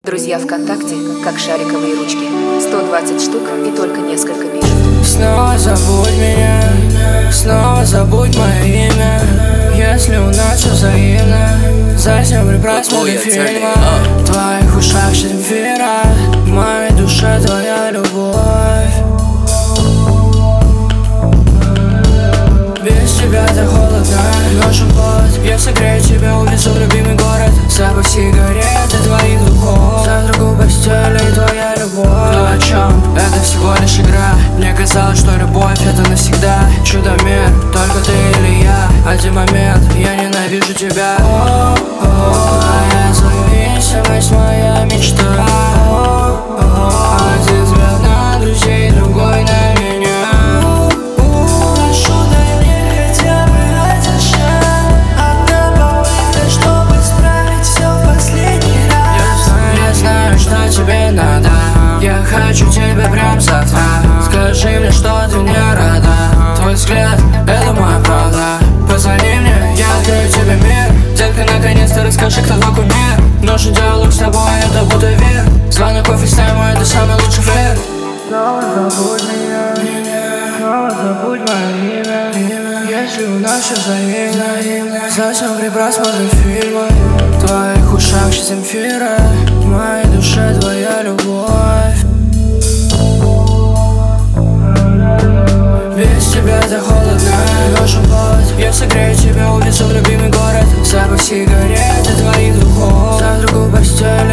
Друзья ВКонтакте, как шариковые ручки. 120 штук и только несколько пишут. Снова забудь меня, снова забудь мое имя. Если у нас все взаимно, затем при просмотре фильма. В твоих ушах Земфира, в моей душе твоя любовь. Без тебя так холодно, нужен пот. Я согрею тебя, увезу в любимый город. Запах сигарет и твоих духов. Завтрак у постели и твоя любовь. То о чем? Это всего лишь игра. Мне казалось, что любовь это навсегда. Чудо-мир, только ты или я. Один момент, я ненавижу тебя. Моя зависимость, моя мечта. Один взгляд на друзей, другой на меня. Тебе надо, я хочу тебя прям завтра. Скажи мне, что ты мне рада. Твой взгляд, это моя правда. Позвони мне, я открою тебе мир. Детка, наконец-то расскажи, кто твой кумир. Нужен диалог с тобой, это будто вер. Звонок в офис-тайму, это самый лучший флер. Снова забудь меня, снова забудь мое имя. Если у нас все взаимно, затем при просмотре фильма. В твоих ушах Земфира, в моей душе твоя любовь. Без тебя так холодно, нужен пот. Я согрею тебя, увезу в любимый город. Запах сигарет и твоих духов. Завтрак у постели